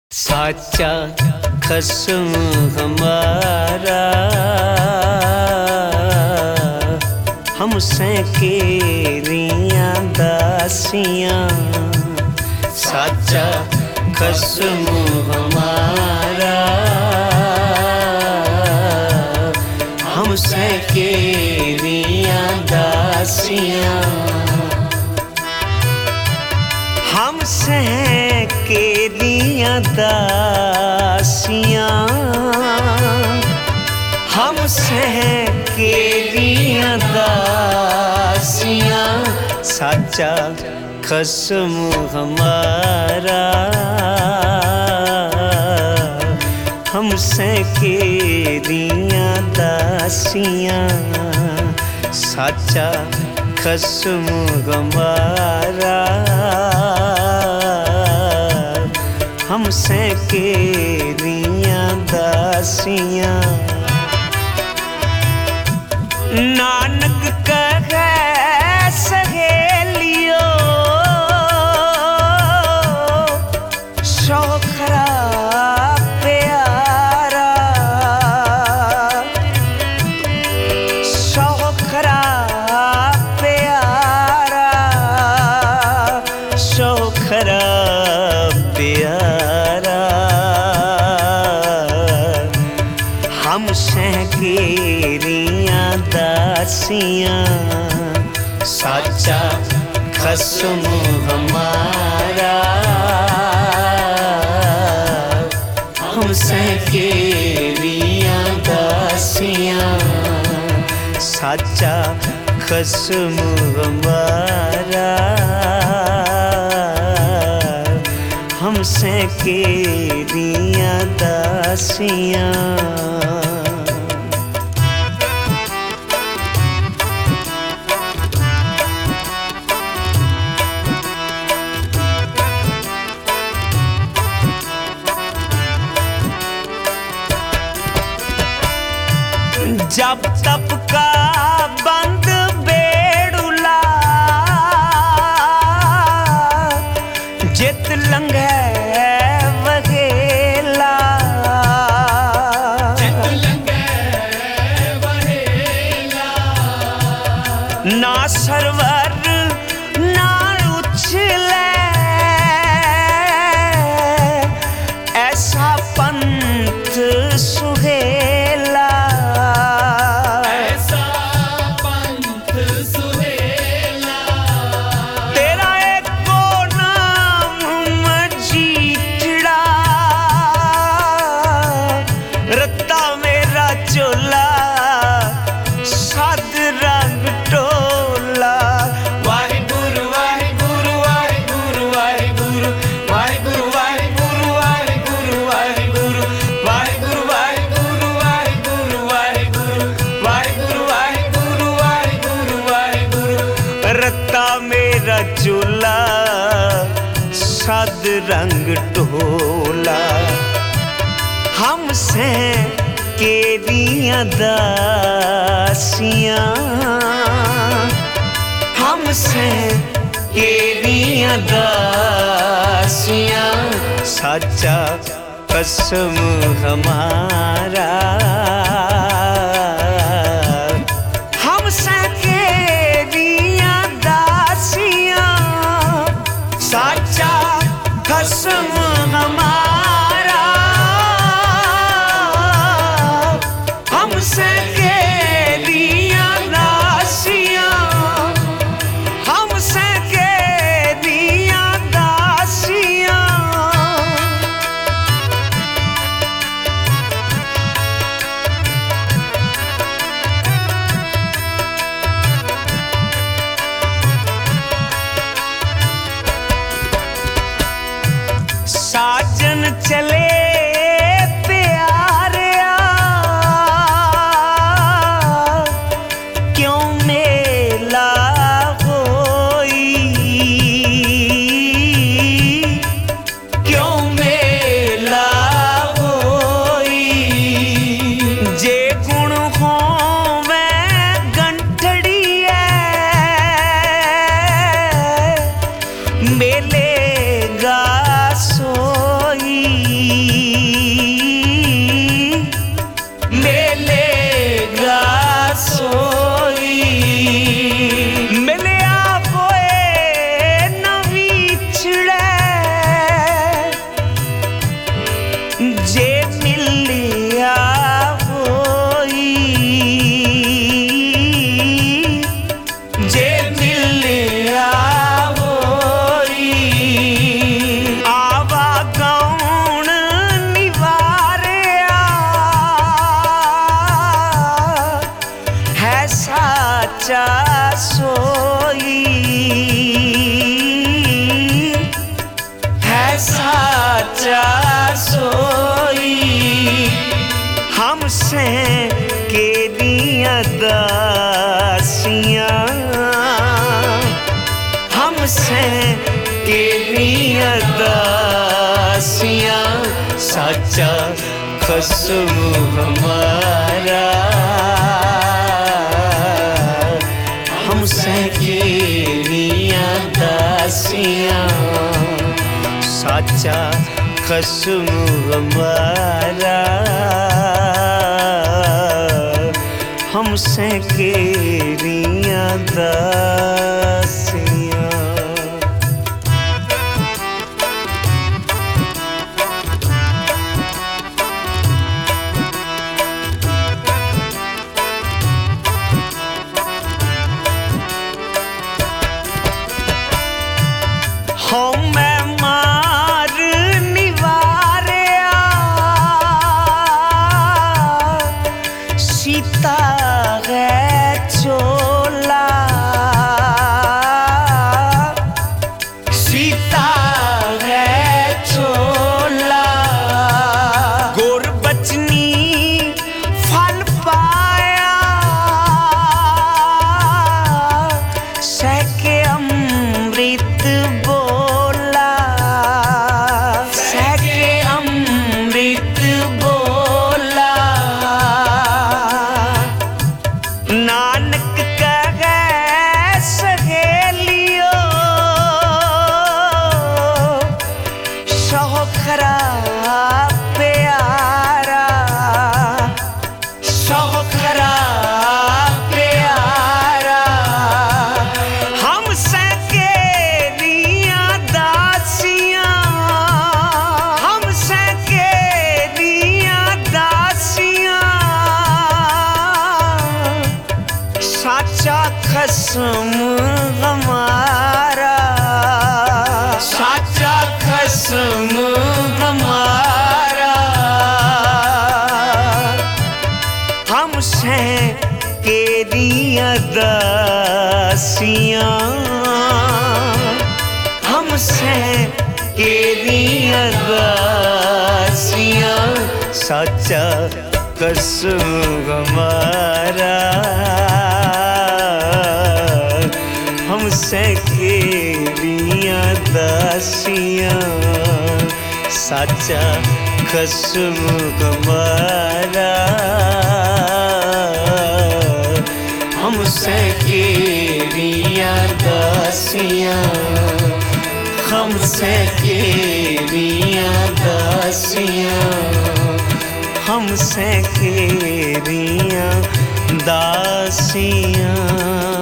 साचा खसम हमारा हमसे केरियां दासियां। साचा खसम हमारा हमसे केरियां दासियां। हमसे केरियां दासियां, हमसे केरियां दासियां। साचा खसम हमारा हमसे केरियां दासियां। साचा खसम हमारा हमसे केरियां दासियां। नानक कहे सहेलियो शोखरा प्यारा, शोखरा प्यारा, शोखरा प्यारा। हमसे केरियां दासियां। साचा खसम हमारा हमसे केरियां दासियां। साचा खसम हमारा हमसे केरियां दासियां। जब तब का बंद बेड़ुला जित लंघे वहेला, जित लंघे वहेला। ना सरवर ना उछले ऐसा पंथ सुहेला, चोला साध रंग टोला। वाहिगुरु वाहिगुरु वाहिगुरु वाहिगुरु वाहिगुरु वाहिगुरु वाहिगुरु वाहिगुरु वाहिगुरु वाहिगुरु वाहिगुरु वाहिगुरु वाहिगुरु वाहिगुरु वाहिगुरु वाहिगुरु। रत्ता मेरा चोला साध रंग टोला। हमसे केरियां दासियां, हमसे केरियां दासियां। साचा कसम हमारा हमसे केरियां दासियां। साचा कसम हमारा हमसे केरियां दासियां, हमसे केरियां दासियां। साजन चले मेलेगा सोई। हमसे केरियां दासियां, हमसे केरियां दासियां, साचा खसम हमारा हमसे केरियां दासियां, साचा खसम हमारा हमसे केरियां दासियां। हो मैं मार निवारिया सीता है चोला, सीता है चोला, गोर बचनी फल पाया सहके अमृत बोला, सहके अमृत बोला, नानक कहे सहेलियो सोखरा प्यारा, सोखरा प्यारा, हमसे केरियां दासियां, हमसे केरियां दासियां, साचा खसम हमारा, साचा खसम हमारा हमसे केरियां दासियां, हमसे केरियां दासियां, साचा कसम हमारा हमसे केरियां दासियां, साचा कसम हमारा हमसे केरियां दासियां, हमसे केरियां दासियां, हमसे केरियां दासियां।